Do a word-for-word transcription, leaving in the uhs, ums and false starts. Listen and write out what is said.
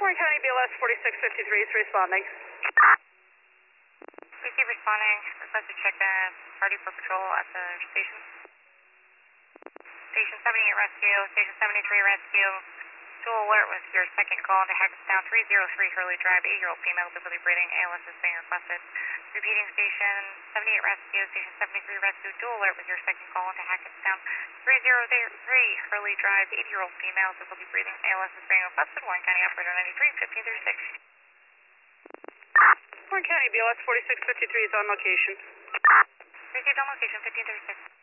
Warren County B L S forty-six fifty-three is responding. Receive responding. Request to check the party for patrol at the station. Station seventy-eight rescue, Station seventy-three rescue. Dual alert was your second call to Hackettstown three oh three Hurley Drive, eight-year-old female, difficulty breathing, A L S is being requested. Repeating Station seventy-eight rescue, Station seventy-three rescue, dual alert was your second call to Hackettstown three oh three Hurley Drive, eighty-year-old female, difficulty breathing, A L S is being requested. Warren County Operator ninety-three, fifteen thirty-six. Warren County B L S forty-six fifty-three is on location. Received on location, fifteen thirty-six.